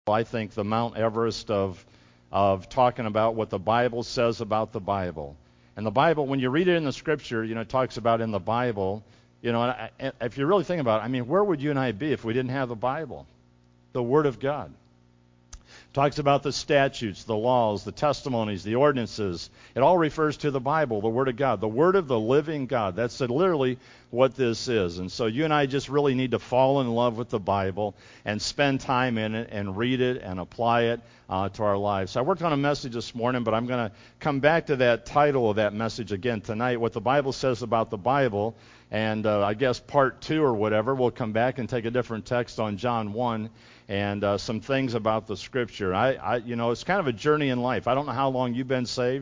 I think, the Mount Everest of talking about what the Bible says about the Bible. And the Bible, when you read it in the Scripture, it talks about in the Bible, and if you really think about it, where would you and I be if we didn't have the Bible, the Word of God? Talks about the statutes, the laws, the testimonies, the ordinances. It all refers to the Bible, the Word of God, the Word of the living God. That's literally what this is. And so you and I just really need to fall in love with the Bible and spend time in it and read it and apply it to our lives. So I worked on a message this morning, but I'm going to come back to that title of that message again tonight, what the Bible says about the Bible. And I guess part 2 or whatever, we'll come back and take a different text on John 1 and some things about the Scripture. It's kind of a journey in life. I don't know how long you've been saved,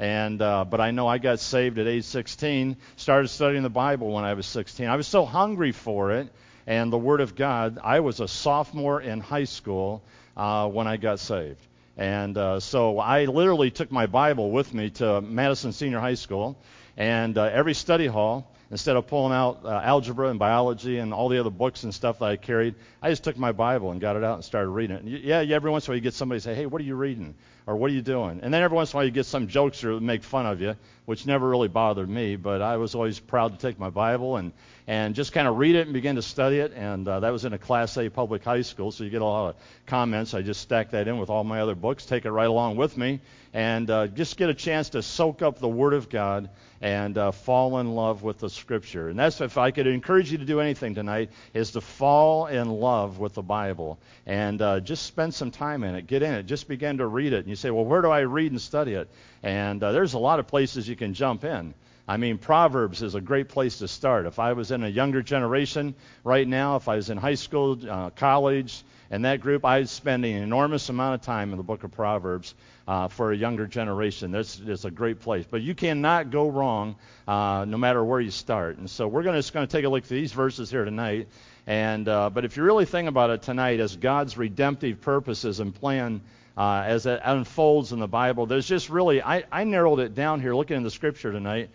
but I know I got saved at age 16, started studying the Bible when I was 16. I was so hungry for it and the Word of God. I was a sophomore in high school when I got saved. And so I literally took my Bible with me to Madison Senior High School, and every study hall, instead of pulling out algebra and biology and all the other books and stuff that I carried, I just took my Bible and got it out and started reading it. And every once in a while you get somebody say, hey, what are you reading? Or what are you doing? And then every once in a while you get some jokester that make fun of you, which never really bothered me, but I was always proud to take my Bible and just kind of read it and begin to study it. And that was in a Class A public high school, so you get a lot of comments. I just stack that in with all my other books, take it right along with me, and just get a chance to soak up the Word of God and fall in love with the Scripture. And that's, if I could encourage you to do anything tonight, is to fall in love with the Bible and just spend some time in it. Get in it. Just begin to read it. And you say, well, where do I read and study it? And there's a lot of places you can jump in. Proverbs is a great place to start. If I was in a younger generation right now, if I was in high school, college, and that group, I'd spend an enormous amount of time in the book of Proverbs for a younger generation. It's a great place. But you cannot go wrong no matter where you start. And so we're just going to take a look at these verses here tonight. But if you really think about it tonight, as God's redemptive purposes and plan as it unfolds in the Bible, there's just really, I narrowed it down here looking in the Scripture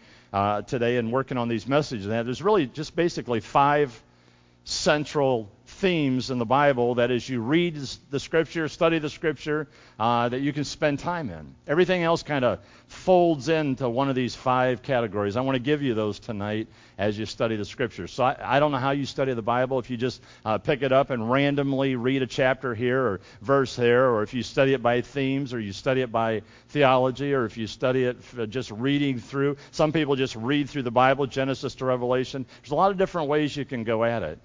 today and working on these messages. And there's really just basically 5 central themes in the Bible that as you read the Scripture, study the Scripture, that you can spend time in. Everything else kind of folds into one of these 5 categories. I want to give you those tonight as you study the Scripture. So I don't know how you study the Bible, if you just pick it up and randomly read a chapter here or verse there, or if you study it by themes, or you study it by theology, or if you study it just reading through. Some people just read through the Bible, Genesis to Revelation. There's a lot of different ways you can go at it.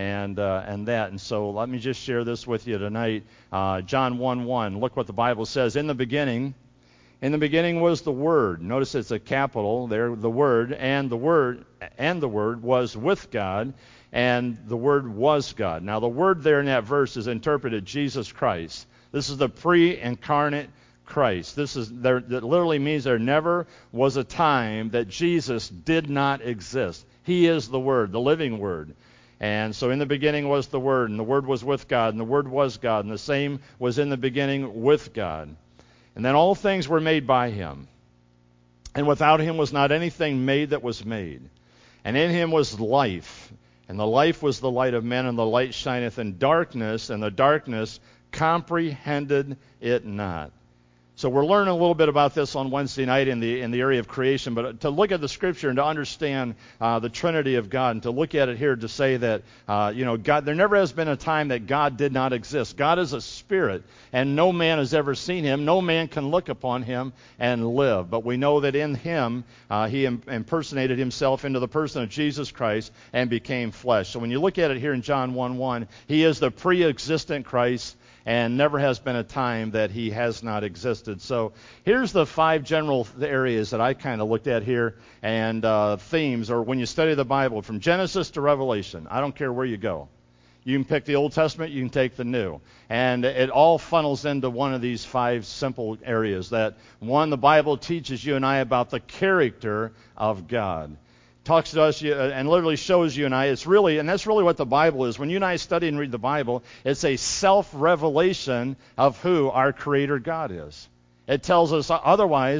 And so let me just share this with you tonight. John 1:1. Look what the Bible says. In the beginning was the Word. Notice it's a capital there, the Word, and the Word was with God, and the Word was God. Now the Word there in that verse is interpreted Jesus Christ. This is the pre-incarnate Christ. That literally means there never was a time that Jesus did not exist. He is the Word, the living Word. And so in the beginning was the Word, and the Word was with God, and the Word was God, and the same was in the beginning with God. And then all things were made by Him, and without Him was not anything made that was made. And in Him was life, and the life was the light of men, and the light shineth in darkness, and the darkness comprehended it not. So we're learning a little bit about this on Wednesday night in the area of creation, but to look at the Scripture and to understand the Trinity of God, and to look at it here to say that God, there never has been a time that God did not exist. God is a spirit, and no man has ever seen Him. No man can look upon Him and live. But we know that in Him He impersonated Himself into the person of Jesus Christ and became flesh. So when you look at it here in John 1:1, He is the pre-existent Christ, and never has been a time that He has not existed. So here's the 5 general areas that I kind of looked at here, and themes, or when you study the Bible, from Genesis to Revelation. I don't care where you go. You can pick the Old Testament, you can take the New. And it all funnels into one of these 5 simple areas. That, one, the Bible teaches you and I about the character of God. Talks to us and literally shows you and I, and that's really what the Bible is. When you and I study and read the Bible, it's a self-revelation of who our Creator God is. It tells us otherwise,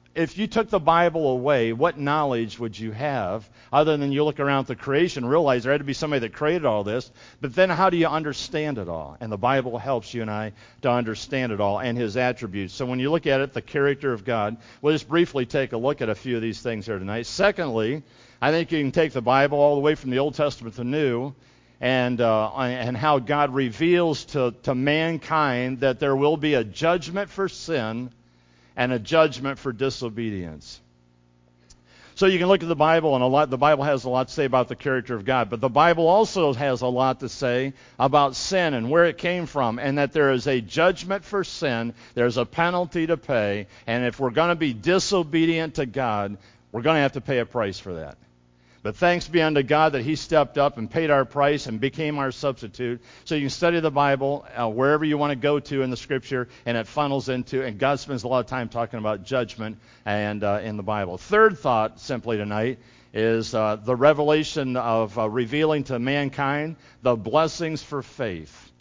if you took the Bible away, what knowledge would you have other than you look around at the creation and realize there had to be somebody that created all this? But then how do you understand it all? And the Bible helps you and I to understand it all and his attributes. So when you look at it, the character of God, we'll just briefly take a look at a few of these things here tonight. Secondly, I think you can take the Bible all the way from the Old Testament to the New, and how God reveals to mankind that there will be a judgment for sin and a judgment for disobedience. So you can look at the Bible, and the Bible has a lot to say about the character of God, but the Bible also has a lot to say about sin and where it came from, and that there is a judgment for sin, there's a penalty to pay, and if we're going to be disobedient to God, we're going to have to pay a price for that. But thanks be unto God that he stepped up and paid our price and became our substitute. So you can study the Bible wherever you want to go to in the Scripture, and it funnels into, and God spends a lot of time talking about judgment and in the Bible. Third thought simply tonight is the revelation of revealing to mankind the blessings for faith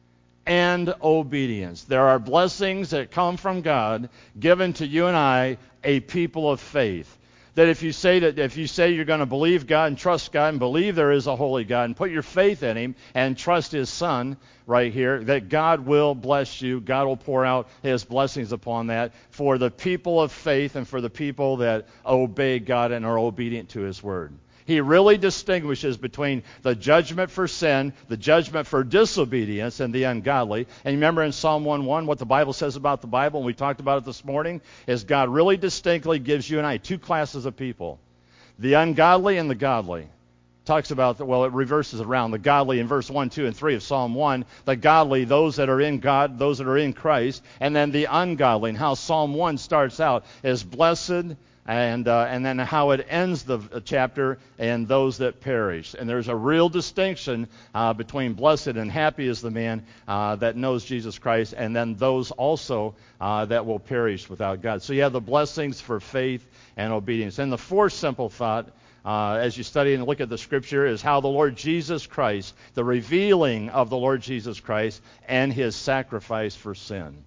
and obedience. There are blessings that come from God given to you and I, a people of faith. That if you say you're going to believe God and trust God and believe there is a holy God and put your faith in him and trust his Son right here, that God will bless you. God will pour out his blessings upon that for the people of faith and for the people that obey God and are obedient to his word. He really distinguishes between the judgment for sin, the judgment for disobedience, and the ungodly. And remember in Psalm 1:1 what the Bible says about the Bible, and we talked about it this morning, is God really distinctly gives you and I two classes of people, the ungodly and the godly. Talks about, it reverses around. The godly in verse 1, 2, and 3 of Psalm 1. The godly, those that are in God, those that are in Christ. And then the ungodly. And how Psalm 1 starts out is blessed, and then how it ends the chapter, and those that perish. And there's a real distinction between blessed and happy is the man that knows Jesus Christ, and then those also that will perish without God. So you have the blessings for faith and obedience. And the fourth simple thought, as you study and look at the Scripture, is how the Lord Jesus Christ, the revealing of the Lord Jesus Christ and his sacrifice for sin.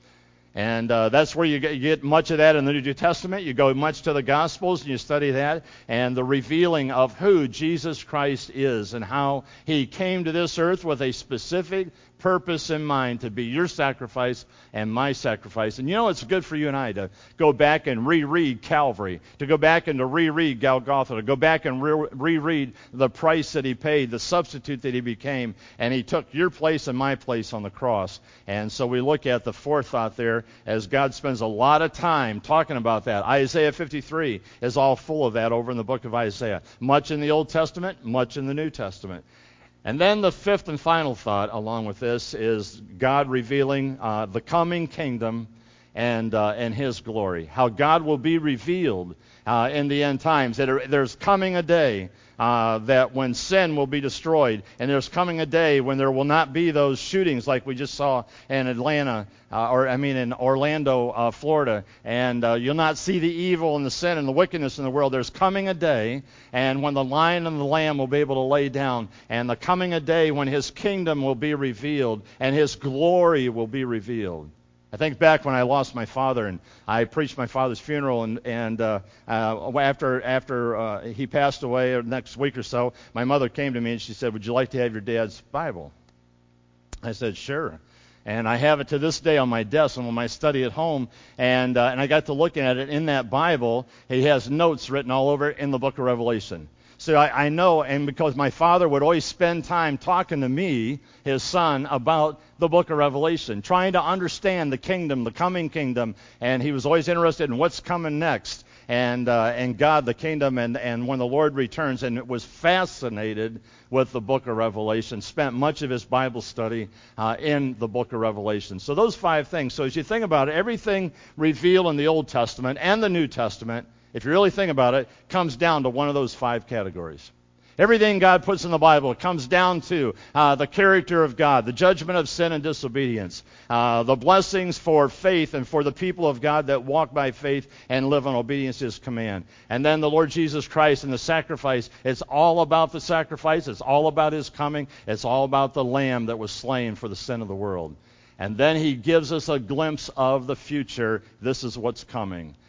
And that's where you get much of that in the New Testament. You go much to the Gospels and you study that, and the revealing of who Jesus Christ is and how he came to this earth with a specific purpose in mind to be your sacrifice and my sacrifice. And you know, it's good for you and I to go back and reread Calvary, to go back and to reread Golgotha, to go back and reread the price that he paid, the substitute that he became, and he took your place and my place on the cross. And so we look at the fourth thought there, as God spends a lot of time talking about that. Isaiah 53 is all full of that over in the book of Isaiah. Much in the Old Testament, much in the New Testament. And then the fifth and final thought along with this is God revealing the coming kingdom and his glory. How God will be revealed in the end times. There's coming a day that when sin will be destroyed, and there's coming a day when there will not be those shootings like we just saw in in Orlando, Florida, and you'll not see the evil and the sin and the wickedness in the world. There's coming a day, and when the Lion and the Lamb will be able to lay down, and the coming a day when his kingdom will be revealed and his glory will be revealed. I think back when I lost my father, and I preached my father's funeral, and after he passed away, the next week or so, my mother came to me and she said, "Would you like to have your dad's Bible?" I said, "Sure." And I have it to this day on my desk and on my study at home, and I got to looking at it. In that Bible, he has notes written all over it in the book of Revelation. So I know, and because my father would always spend time talking to me, his son, about the book of Revelation, trying to understand the kingdom, the coming kingdom, and he was always interested in what's coming next, and God, the kingdom, and when the Lord returns, and was fascinated with the book of Revelation, spent much of his Bible study in the book of Revelation. So those five things. So as you think about it, everything revealed in the Old Testament and the New Testament, if you really think about it, comes down to one of those five categories. Everything God puts in the Bible comes down to the character of God, the judgment of sin and disobedience, the blessings for faith and for the people of God that walk by faith and live in obedience to his command. And then the Lord Jesus Christ and the sacrifice. It's all about the sacrifice. It's all about his coming. It's all about the Lamb that was slain for the sin of the world. And then he gives us a glimpse of the future. This is what's coming.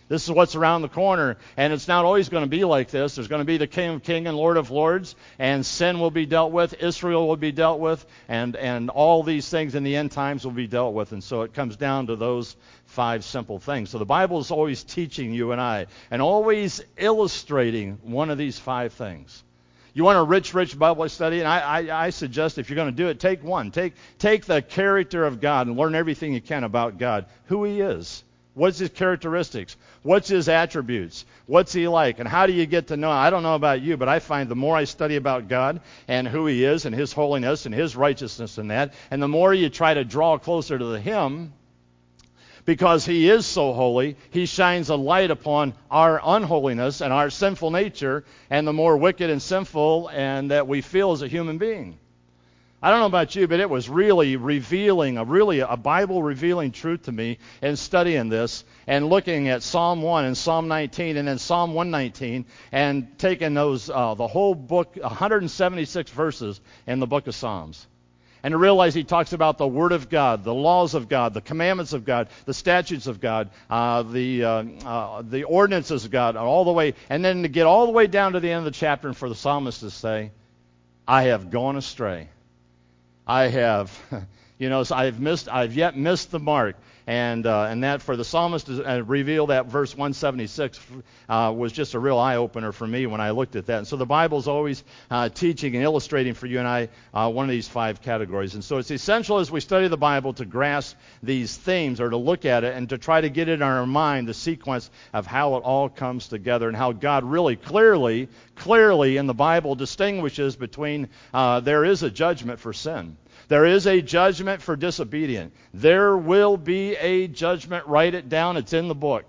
This is what's around the corner, and it's not always going to be like this. There's going to be the King of Kings and Lord of Lords, and sin will be dealt with, Israel will be dealt with, and all these things in the end times will be dealt with. And so it comes down to those 5 simple things. So the Bible is always teaching you and I, and always illustrating one of these 5 things. You want a rich Bible study? And I suggest if you're going to do it, take one. Take the character of God and learn everything you can about God, who He is. What's His characteristics? What's His attributes? What's He like? And how do you get to know? I don't know about you, but I find the more I study about God and who He is and His holiness and His righteousness and that, and the more you try to draw closer to Him, because He is so holy, He shines a light upon our unholiness and our sinful nature and the more wicked and sinful and that we feel as a human being. I don't know about you, but it was really revealing, a Bible-revealing truth to me in studying this and looking at Psalm 1 and Psalm 19 and then Psalm 119 and taking those, the whole book, 176 verses in the book of Psalms. And to realize he talks about the Word of God, the laws of God, the commandments of God, the statutes of God, the ordinances of God, all the way, and then to get all the way down to the end of the chapter and for the psalmist to say, I have gone astray. I have, I've yet missed the mark. And that for the psalmist to reveal that verse 176 was just a real eye-opener for me when I looked at that. And so the Bible's always teaching and illustrating for you and I one of these 5 categories. And so it's essential as we study the Bible to grasp these themes or to look at it and to try to get it in our mind the sequence of how it all comes together and how God really clearly in the Bible distinguishes between there is a judgment for sin. There is a judgment for disobedience. There will be a judgment. Write it down. It's in the book.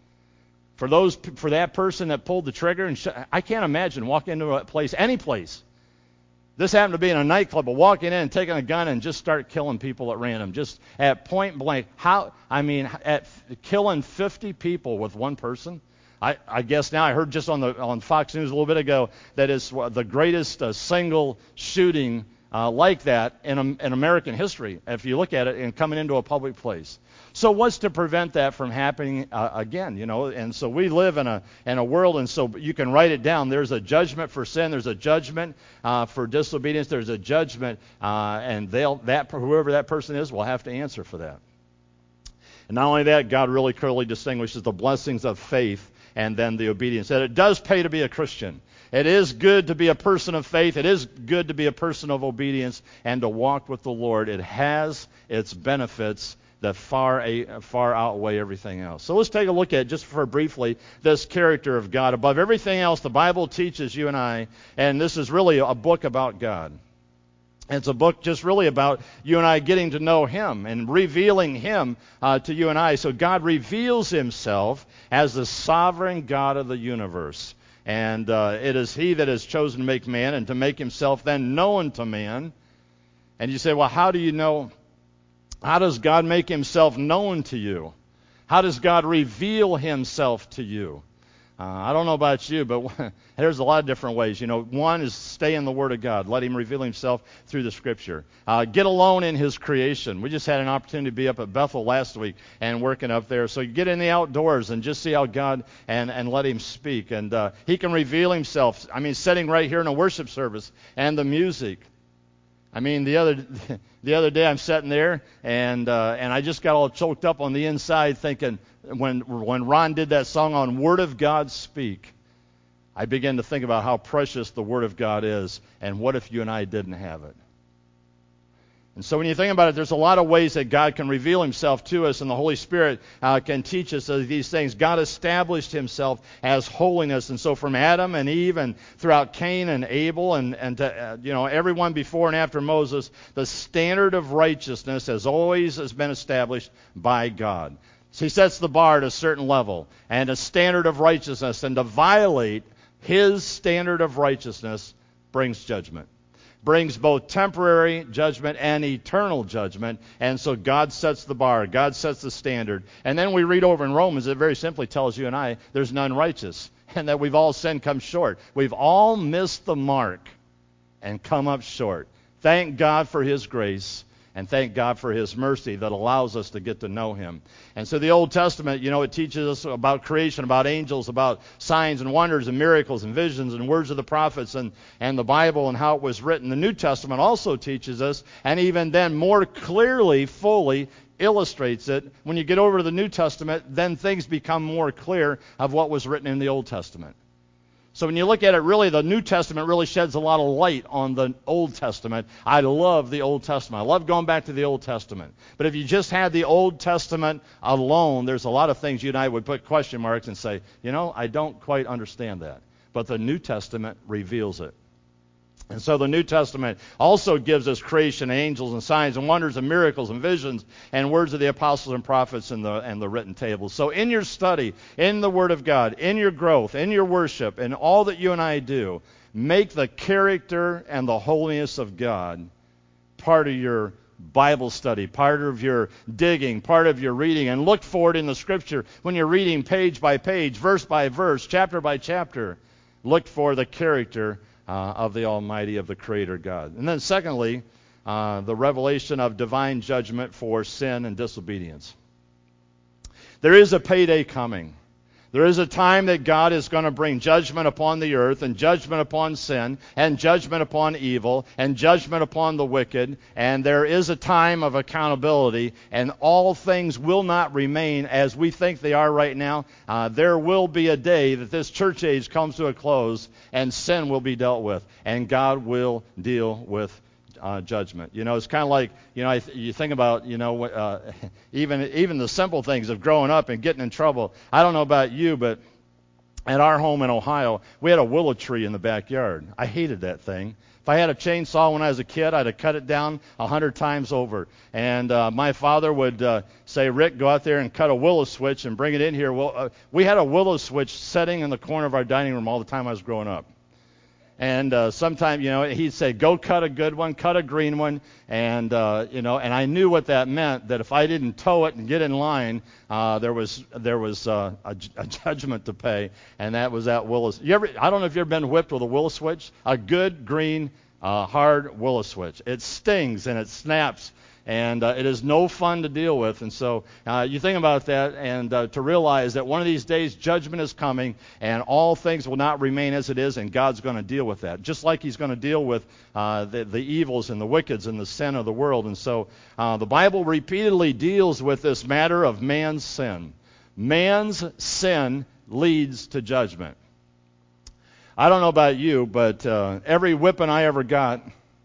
For that person that pulled the trigger, and I can't imagine walking into a place, any place. This happened to be in a nightclub, but walking in and taking a gun and just start killing people at random, just at point blank. At killing 50 people with one person. I guess now I heard just on Fox News a little bit ago that it's the greatest single shooting like that in American history, if you look at it, and coming into a public place. So what's to prevent that from happening again? And so we live in a world, and so you can write it down. There's a judgment for sin. There's a judgment for disobedience. There's a judgment, and whoever that person is will have to answer for that. And not only that, God really clearly distinguishes the blessings of faith and then the obedience. That it does pay to be a Christian. It is good to be a person of faith. It is good to be a person of obedience and to walk with the Lord. It has its benefits that far outweigh everything else. So let's take a look at, just for briefly, this character of God. Above everything else, the Bible teaches you and I, and this is really a book about God. It's a book just really about you and I getting to know Him and revealing Him to you and I. So God reveals Himself as the sovereign God of the universe. And it is He that has chosen to make man and to make Himself then known to man. And you say, well, how do you know? How does God make Himself known to you? How does God reveal Himself to you? I don't know about you, but there's a lot of different ways. One is stay in the Word of God. Let Him reveal Himself through the Scripture. Get alone in His creation. We just had an opportunity to be up at Bethel last week and working up there. So you get in the outdoors and just see how God and let Him speak. And He can reveal Himself. Sitting right here in a worship service and the music. The other day I'm sitting there and I just got all choked up on the inside thinking, when Ron did that song on Word of God Speak, I began to think about how precious the Word of God is, and what if you and I didn't have it? And so when you think about it, there's a lot of ways that God can reveal Himself to us, and the Holy Spirit can teach us these things. God established Himself as holiness, and so from Adam and Eve and throughout Cain and Abel and to, everyone before and after Moses, the standard of righteousness has been established by God. So He sets the bar at a certain level and a standard of righteousness, and to violate His standard of righteousness brings judgment. Brings both temporary judgment and eternal judgment. And so God sets the bar. God sets the standard. And then we read over in Romans, it very simply tells you and I, there's none righteous. And that we've all sinned, come short. We've all missed the mark and come up short. Thank God for His grace. And thank God for His mercy that allows us to get to know Him. And so the Old Testament, it teaches us about creation, about angels, about signs and wonders and miracles and visions and words of the prophets and the Bible and how it was written. The New Testament also teaches us, and even then more clearly, fully illustrates it. When you get over to the New Testament, then things become more clear of what was written in the Old Testament. So when you look at it, really, the New Testament really sheds a lot of light on the Old Testament. I love the Old Testament. I love going back to the Old Testament. But if you just had the Old Testament alone, there's a lot of things you and I would put question marks and say, I don't quite understand that. But the New Testament reveals it. And so the New Testament also gives us creation, angels, and signs, and wonders, and miracles, and visions, and words of the apostles and prophets, and the written tables. So in your study, in the Word of God, in your growth, in your worship, in all that you and I do, make the character and the holiness of God part of your Bible study, part of your digging, part of your reading, and look for it in the Scripture when you're reading page by page, verse by verse, chapter by chapter. Look for the character of the Almighty, of the Creator God. And then secondly, the revelation of divine judgment for sin and disobedience. There is a payday coming. There is a time that God is going to bring judgment upon the earth, and judgment upon sin, and judgment upon evil, and judgment upon the wicked. And there is a time of accountability, and all things will not remain as we think they are right now. There will be a day that this church age comes to a close, and sin will be dealt with, and God will deal with judgment. It's kind of like, you think about, even the simple things of growing up and getting in trouble. I don't know about you, but at our home in Ohio, we had a willow tree in the backyard. I hated that thing. If I had a chainsaw when I was a kid, I'd have cut it down 100 times over. And my father would say, Rick, go out there and cut a willow switch and bring it in here. Well, we had a willow switch setting in the corner of our dining room all the time I was growing up. And sometimes, he'd say, go cut a good one, cut a green one. And, and I knew what that meant, that if I didn't tow it and get in line, there was a judgment to pay. And that was that willow. I don't know if you've ever been whipped with a willow switch. A good, green, hard willow switch. It stings and it snaps. And it is no fun to deal with. And so you think about that, and to realize that one of these days judgment is coming, and all things will not remain as it is, and God's going to deal with that. Just like He's going to deal with the evils and the wickeds and the sin of the world. And so the Bible repeatedly deals with this matter of man's sin. Man's sin leads to judgment. I don't know about you, but every whipping I ever got,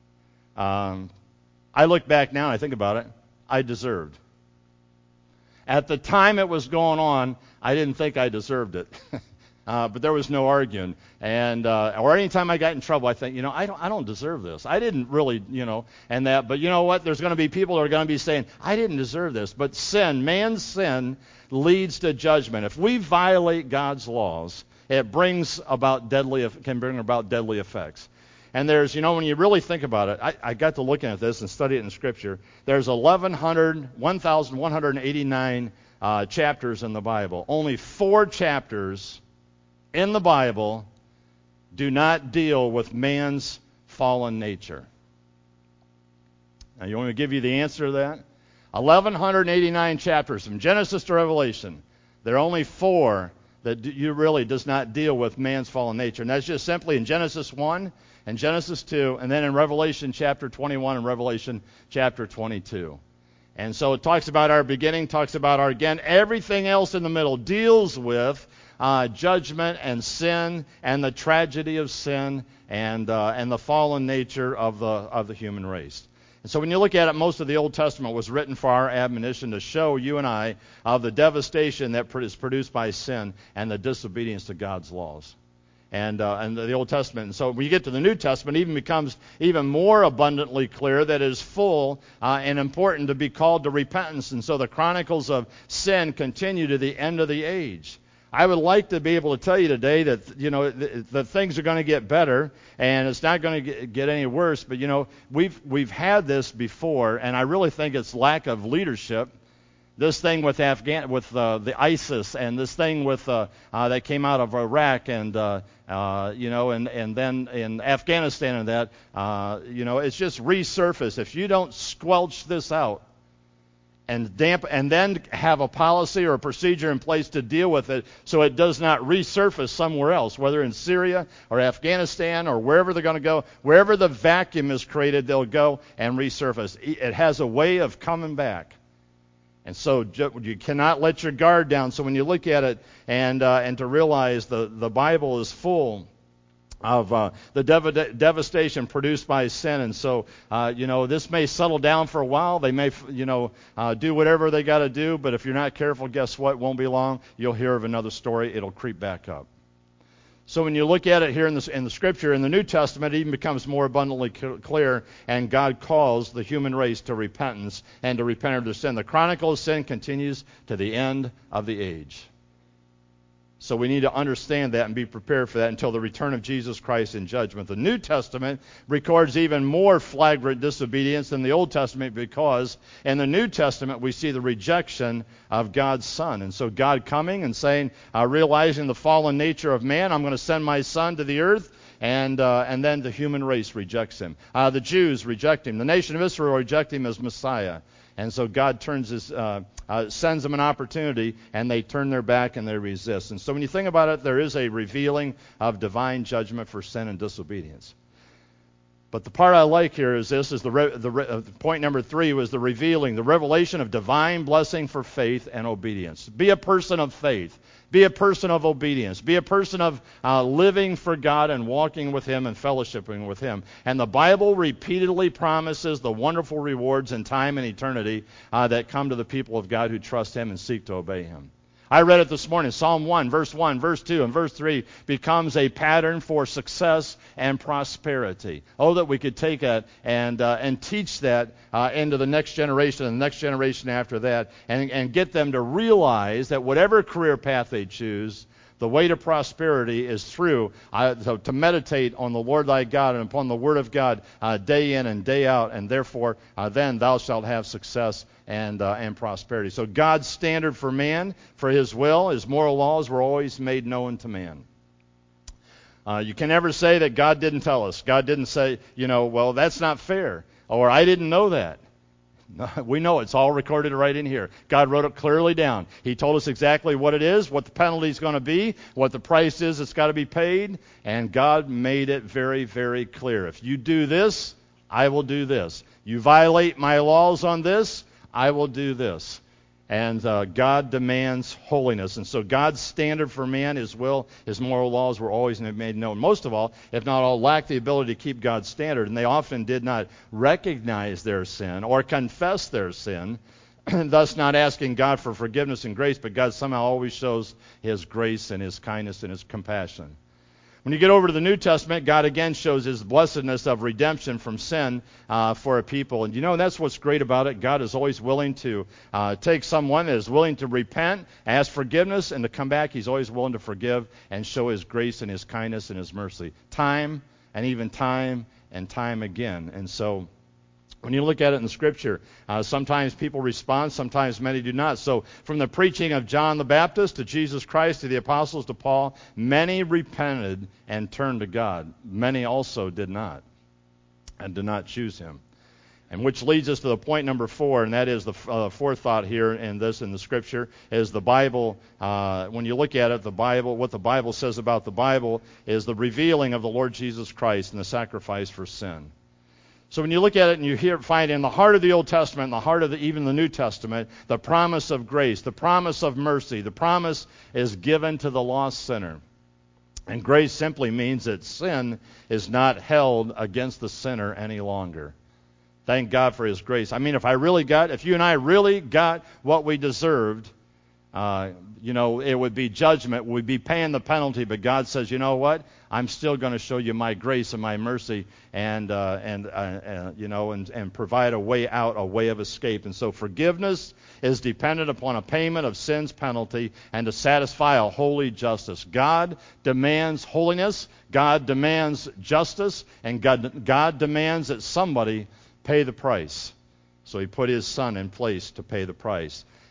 I look back now and I think about it, I deserved. At the time it was going on, I didn't think I deserved it. But there was no arguing. And or any time I got in trouble, I think, I don't deserve this. I didn't really, and that. But you know what? There's going to be people that are going to be saying, I didn't deserve this. But sin, man's sin, leads to judgment. If we violate God's laws, it can bring about deadly effects. And there's, when you really think about it, I got to looking at this and study it in Scripture. There's 1,189 chapters in the Bible. Only 4 chapters in the Bible do not deal with man's fallen nature. Now, you want me to give you the answer to that? 1,189 chapters from Genesis to Revelation. There are only 4 that really does not deal with man's fallen nature. And that's just simply in Genesis 1 and Genesis 2, and then in Revelation chapter 21 and Revelation chapter 22. And so it talks about our beginning, talks about our end. Everything else in the middle deals with judgment and sin and the tragedy of sin and the fallen nature of the human race. And so when you look at it, most of the Old Testament was written for our admonition to show you and I of the devastation that is produced by sin and the disobedience to God's laws. And the Old Testament. And so when you get to the New Testament, it even becomes even more abundantly clear that it is full and important to be called to repentance. And so the chronicles of sin continue to the end of the age. I would like to be able to tell you today that, that things are going to get better and it's not going to get any worse. But, we've had this before, and I really think it's lack of leadership This thing with the ISIS, and this thing with that came out of Iraq, and and then in Afghanistan, and that it's just resurfaced. If you don't squelch this out and then have a policy or a procedure in place to deal with it, so it does not resurface somewhere else, whether in Syria or Afghanistan or wherever they're going to go, wherever the vacuum is created, they'll go and resurface. It has a way of coming back. And so you cannot let your guard down. So when you look at it and to realize the Bible is full of the devastation produced by sin. And so, this may settle down for a while. They may, do whatever they got to do. But if you're not careful, guess what? It won't be long. You'll hear of another story. It'll creep back up. So when you look at it here in the Scripture, in the New Testament, it even becomes more abundantly clear, and God calls the human race to repentance and to repent of their sin. The chronicle of sin continues to the end of the age. So we need to understand that and be prepared for that until the return of Jesus Christ in judgment. The New Testament records even more flagrant disobedience than the Old Testament, because in the New Testament we see the rejection of God's Son. And so God coming and saying, realizing the fallen nature of man, I'm going to send my Son to the earth. And then the human race rejects him. The Jews reject him. The nation of Israel reject him as Messiah. And so God sends them an opportunity, and they turn their back and they resist. And so when you think about it, there is a revealing of divine judgment for sin and disobedience. But the part I like here is this: is the point number 3 was the revealing, the revelation of divine blessing for faith and obedience. Be a person of faith. Be a person of obedience. Be a person of living for God and walking with Him and fellowshipping with Him. And the Bible repeatedly promises the wonderful rewards in time and eternity that come to the people of God who trust Him and seek to obey Him. I read it this morning. Psalm 1, verse 2, and verse 3 becomes a pattern for success and prosperity. Oh, that we could take it and teach that into the next generation and the next generation after that, and get them to realize that whatever career path they choose, the way to prosperity is through to meditate on the Lord thy God and upon the Word of God day in and day out, and therefore then thou shalt have success and prosperity. So God's standard for man, for His will, His moral laws were always made known to man. You can never say that God didn't tell us. God didn't say, well, that's not fair, or I didn't know that. No, we know it's all recorded right in here. God wrote it clearly down. He told us exactly what it is, what the penalty is going to be, what the price is that's got to be paid, and God made it very, very clear. If you do this, I will do this. You violate my laws on this, I will do this. And God demands holiness. And so God's standard for man, His will, His moral laws were always made known. Most of all, if not all, lacked the ability to keep God's standard. And they often did not recognize their sin or confess their sin, thus not asking God for forgiveness and grace. But God somehow always shows His grace and His kindness and His compassion. When you get over to the New Testament, God again shows His blessedness of redemption from sin for a people. And that's what's great about it. God is always willing to take someone that is willing to repent, ask forgiveness, and to come back. He's always willing to forgive and show His grace and His kindness and His mercy. Time and even time and time again. And so when you look at it in the Scripture, sometimes people respond, sometimes many do not. So from the preaching of John the Baptist to Jesus Christ to the apostles to Paul, many repented and turned to God. Many also did not and did not choose Him. And which leads us to the point number 4, and that is the fourth thought here in the Scripture, is the Bible. When you look at it, the Bible, what the Bible says about the Bible is the revealing of the Lord Jesus Christ and the sacrifice for sin. So when you look at it and you find in the heart of the Old Testament, in the heart of even the New Testament, the promise of grace, the promise of mercy, the promise is given to the lost sinner. And grace simply means that sin is not held against the sinner any longer. Thank God for His grace. I mean, if you and I really got what we deserved, it would be judgment. We'd be paying the penalty. But God says, you know what? I'm still going to show you my grace and my mercy, and provide a way out, a way of escape. And so forgiveness is dependent upon a payment of sin's penalty and to satisfy a holy justice. God demands holiness. God demands justice, and God demands that somebody pay the price. So He put His Son in place to pay the price.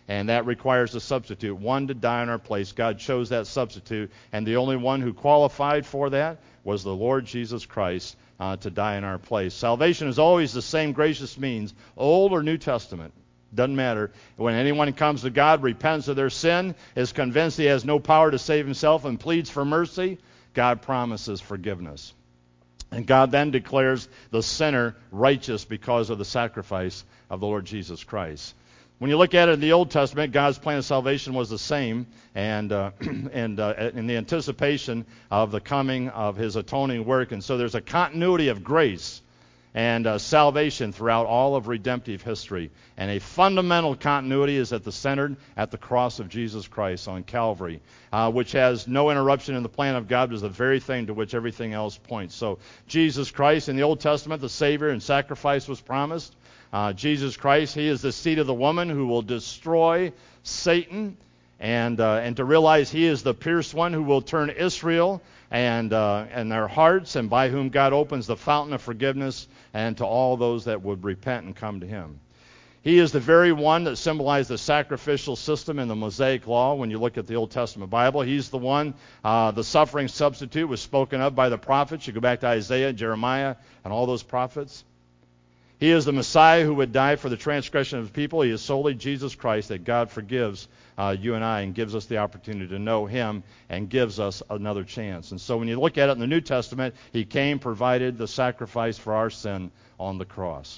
And that requires a substitute, one to die in our place. God chose that substitute, and the only one who qualified for that was the Lord Jesus Christ to die in our place. Salvation is always the same gracious means, Old or New Testament. Doesn't matter. When anyone comes to God, repents of their sin, is convinced he has no power to save himself, and pleads for mercy, God promises forgiveness. And God then declares the sinner righteous because of the sacrifice of the Lord Jesus Christ. When you look at it in the Old Testament, God's plan of salvation was the same, and in the anticipation of the coming of His atoning work. And so there's a continuity of grace and salvation throughout all of redemptive history. And a fundamental continuity is centered at the cross of Jesus Christ on Calvary, which has no interruption in the plan of God, is the very thing to which everything else points. So Jesus Christ in the Old Testament, the Savior and sacrifice was promised. Jesus Christ, He is the seed of the woman who will destroy Satan, and to realize He is the pierced one who will turn Israel and their hearts, and by whom God opens the fountain of forgiveness and to all those that would repent and come to Him. He is the very one that symbolized the sacrificial system in the Mosaic Law. When you look at the Old Testament Bible, He's the one, the suffering substitute was spoken of by the prophets. You go back to Isaiah, Jeremiah, and all those prophets. He is the Messiah who would die for the transgression of His people. He is solely Jesus Christ, that God forgives you and I and gives us the opportunity to know Him and gives us another chance. And so when you look at it in the New Testament, He came, provided the sacrifice for our sin on the cross.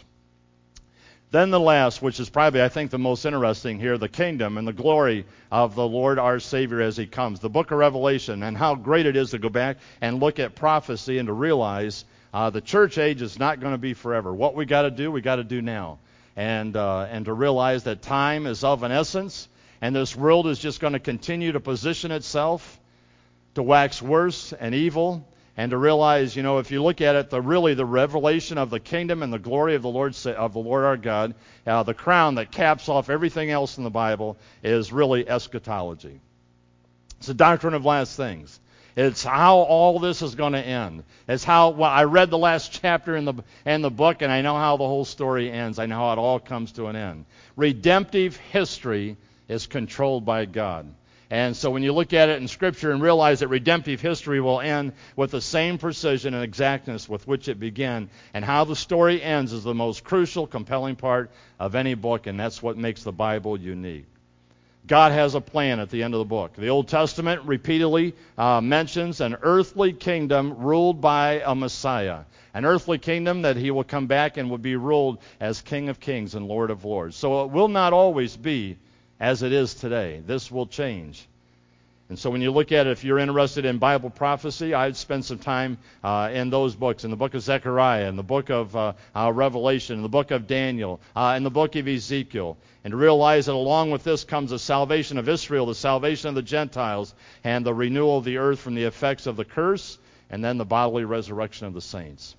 Then the last, which is probably, I think, the most interesting here, the kingdom and the glory of the Lord our Savior as He comes. The book of Revelation, and how great it is to go back and look at prophecy and to realize the church age is not going to be forever. What we got to do now. And to realize that time is of an essence, and this world is just going to continue to position itself to wax worse and evil, and to realize, if you look at it, the revelation of the kingdom and the glory of the Lord our God, the crown that caps off everything else in the Bible is really eschatology. It's the doctrine of last things. It's how all this is going to end. It's how, I read the last chapter in the book, and I know how the whole story ends. I know how it all comes to an end. Redemptive history is controlled by God. And so when you look at it in Scripture and realize that redemptive history will end with the same precision and exactness with which it began, and how the story ends is the most crucial, compelling part of any book, and that's what makes the Bible unique. God has a plan at the end of the book. The Old Testament repeatedly mentions an earthly kingdom ruled by a Messiah. An earthly kingdom that He will come back and will be ruled as King of Kings and Lord of Lords. So it will not always be as it is today. This will change. And so when you look at it, if you're interested in Bible prophecy, I'd spend some time in those books, in the book of Zechariah, in the book of Revelation, in the book of Daniel, in the book of Ezekiel, and to realize that along with this comes the salvation of Israel, the salvation of the Gentiles, and the renewal of the earth from the effects of the curse, and then the bodily resurrection of the saints.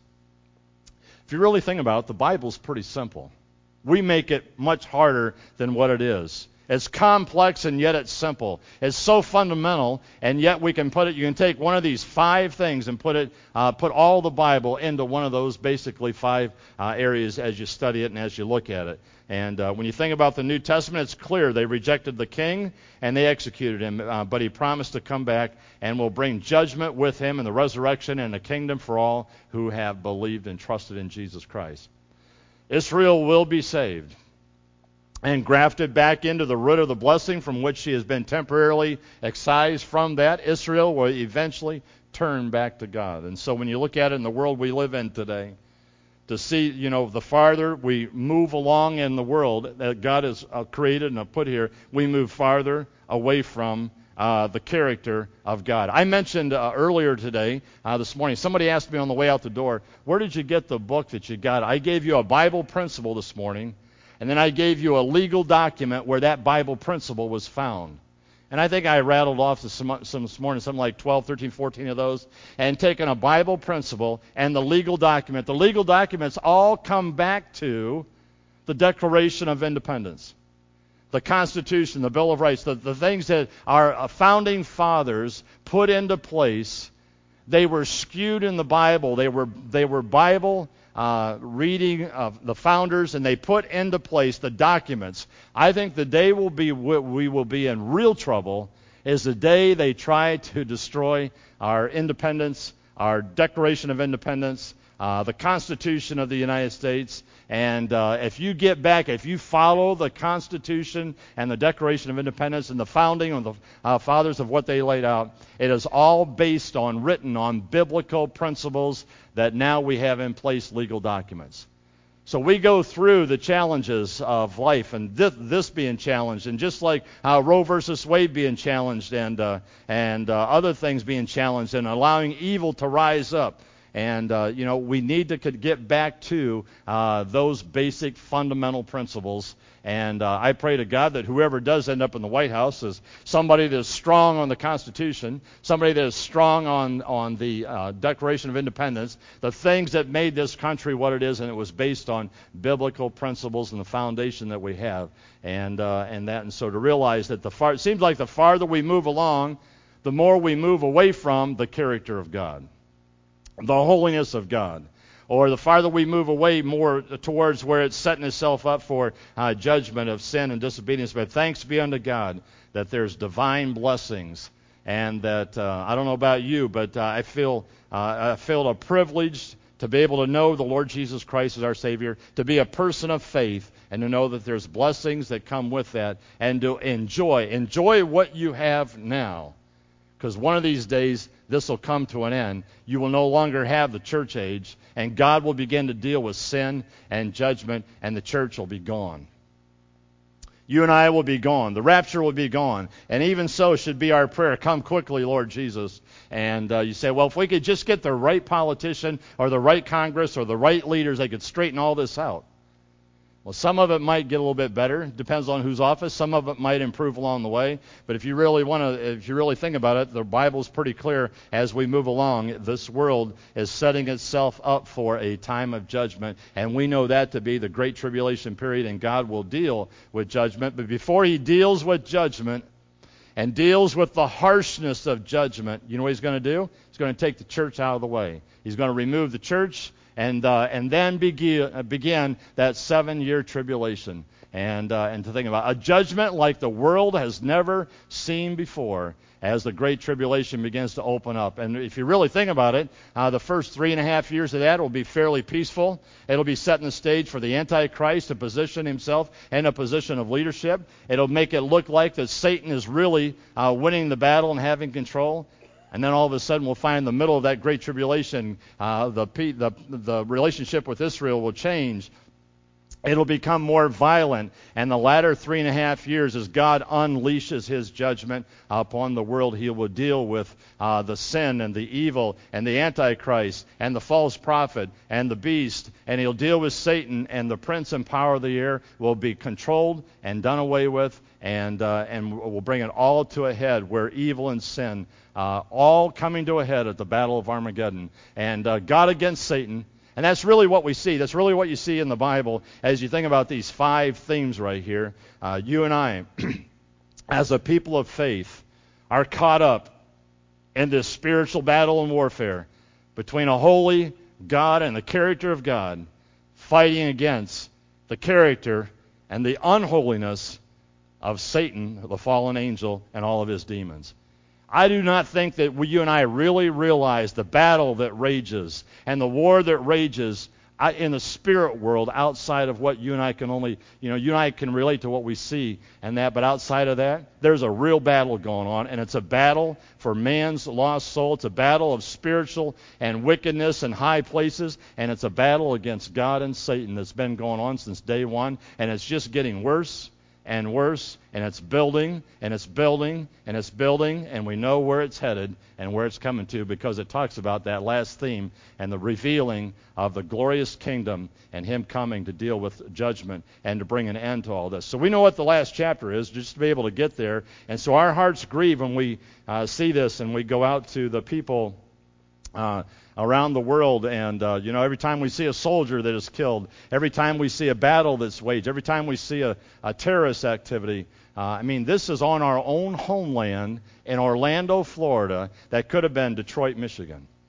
If you really think about it, the Bible's pretty simple. We make it much harder than what it is. It's complex, and yet it's simple. It's so fundamental, and yet we can put it. You can take one of these 5 things and put all the Bible into one of those basically 5 areas as you study it and as you look at it. And when you think about the New Testament, it's clear they rejected the king and they executed him, but He promised to come back and will bring judgment with Him and the resurrection and a kingdom for all who have believed and trusted in Jesus Christ. Israel will be saved and grafted back into the root of the blessing from which she has been temporarily excised from. That Israel will eventually turn back to God. And so when you look at it in the world we live in today, to see, the farther we move along in the world that God has created and put here, we move farther away from the character of God. I mentioned earlier today, this morning, somebody asked me on the way out the door, where did you get the book that you got? I gave you a Bible principle this morning, and then I gave you a legal document where that Bible principle was found. And I think I rattled off some this morning, something like 12, 13, 14 of those, and taken a Bible principle and the legal document. The legal documents all come back to the Declaration of Independence, the Constitution, the Bill of Rights, the things that our founding fathers put into place They were skewed in the Bible. They were Bible reading of the founders, and they put into place the documents. I think the day we will be in real trouble is the day they try to destroy our independence, our Declaration of Independence, the Constitution of the United States. And if you follow the Constitution and the Declaration of Independence and the founding of the fathers of what they laid out, it is all written on biblical principles that now we have in place legal documents. So we go through the challenges of life, and this being challenged, and just like Roe versus Wade being challenged, and other things being challenged, and allowing evil to rise up. And, we need to get back to those basic fundamental principles. And I pray to God that whoever does end up in the White House is somebody that is strong on the Constitution, somebody that is strong on the Declaration of Independence, the things that made this country what it is, and it was based on biblical principles and the foundation that we have. And so to realize that it seems like the farther we move along, the more we move away from the character of God, the holiness of God, or the farther we move away more towards where it's setting itself up for judgment of sin and disobedience. But thanks be unto God that there's divine blessings, and that I don't know about you, but I feel a privilege to be able to know the Lord Jesus Christ as our Savior, to be a person of faith, and to know that there's blessings that come with that, and to enjoy what you have now. Because one of these days, this will come to an end. You will no longer have the church age, and God will begin to deal with sin and judgment, and the church will be gone. You and I will be gone. The rapture will be gone. And even so should be our prayer. Come quickly, Lord Jesus. And you say, well, if we could just get the right politician or the right Congress or the right leaders, they could straighten all this out. Well, some of it might get a little bit better. Depends on whose office. Some of it might improve along the way. But if you really think about it, the Bible's pretty clear. As we move along, this world is setting itself up for a time of judgment, and we know that to be the Great Tribulation period, and God will deal with judgment. But before He deals with judgment and deals with the harshness of judgment, you know what He's going to do? He's going to take the church out of the way. He's going to remove the church, and then begin that 7-year tribulation. And to think about a judgment like the world has never seen before as the Great Tribulation begins to open up. And if you really think about it, the first 3.5 years of that will be fairly peaceful. It'll be setting the stage for the Antichrist to position himself in a position of leadership. It'll make it look like that Satan is really winning the battle and having control. And then all of a sudden we'll find in the middle of that Great Tribulation, the relationship with Israel will change. It'll become more violent. And the latter 3.5 years, as God unleashes His judgment upon the world, He will deal with the sin and the evil and the Antichrist and the false prophet and the beast. And He'll deal with Satan, and the prince and power of the air will be controlled and done away with. And we'll bring it all to a head, where evil and sin all coming to a head at the Battle of Armageddon. And God against Satan. And that's really what we see. That's really what you see in the Bible as you think about these 5 themes right here. You and I, as a people of faith, are caught up in this spiritual battle and warfare between a holy God and the character of God, fighting against the character and the unholiness of Satan, the fallen angel, and all of his demons. I do not think that you and I really realize the battle that rages and the war that rages in the spirit world outside of what you and I can only, you and I can relate to what we see and that, but outside of that, there's a real battle going on, and it's a battle for man's lost soul. It's a battle of spiritual and wickedness in high places, and it's a battle against God and Satan that's been going on since day one, and it's just getting worse and worse, and it's building, and it's building, and it's building, and we know where it's headed and where it's coming to, because it talks about that last theme and the revealing of the glorious kingdom and Him coming to deal with judgment and to bring an end to all this. So we know what the last chapter is, just to be able to get there. And so our hearts grieve when we see this, and we go out to the people around the world, and every time we see a soldier that is killed, every time we see a battle that's waged, every time we see a terrorist activity, this is on our own homeland in Orlando, Florida, that could have been Detroit, Michigan.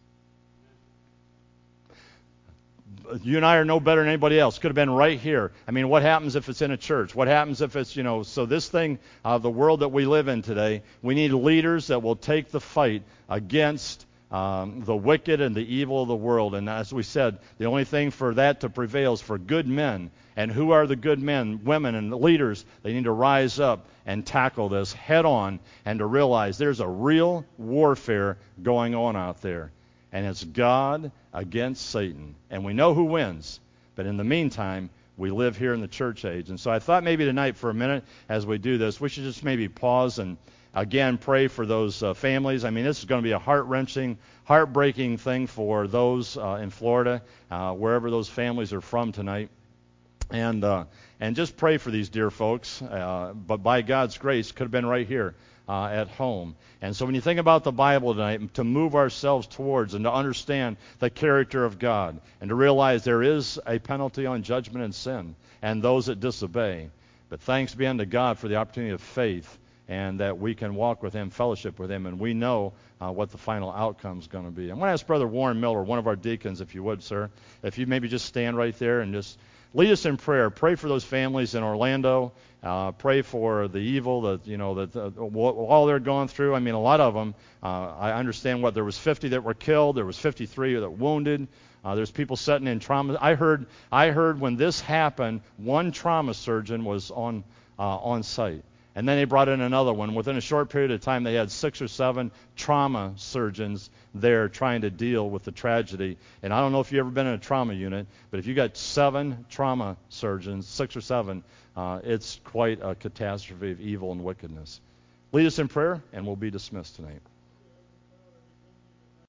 you and I are no better than anybody else. Could have been right here. I mean, what happens if it's in a church? What happens if it's, so this thing, the world that we live in today, we need leaders that will take the fight against the wicked and the evil of the world. And as we said, the only thing for that to prevail is for good men. And who are the good men, women, and leaders? They need to rise up and tackle this head on and to realize there's a real warfare going on out there. And it's God against Satan. And we know who wins. But in the meantime, we live here in the church age. And so I thought maybe tonight for a minute as we do this, we should just maybe pause and again pray for those families. I mean, this is going to be a heart-wrenching, heartbreaking thing for those in Florida, wherever those families are from tonight. And just pray for these dear folks. But by God's grace, could have been right here at home. And so when you think about the Bible tonight, to move ourselves towards and to understand the character of God and to realize there is a penalty on judgment and sin and those that disobey. But thanks be unto God for the opportunity of faith and that we can walk with Him, fellowship with Him, and we know what the final outcome is going to be. I'm going to ask Brother Warren Miller, one of our deacons, if you would, sir, if you maybe just stand right there and just lead us in prayer. Pray for those families in Orlando. Pray for the evil that all they're going through. I mean, a lot of them. I understand there was 50 that were killed. There was 53 that were wounded. There's people sitting in trauma. I heard when this happened, one trauma surgeon was on site. And then they brought in another one. Within a short period of time, they had 6 or 7 trauma surgeons there trying to deal with the tragedy. And I don't know if you've ever been in a trauma unit, but if you got 7 trauma surgeons, 6 or 7, it's quite a catastrophe of evil and wickedness. Lead us in prayer, and we'll be dismissed tonight.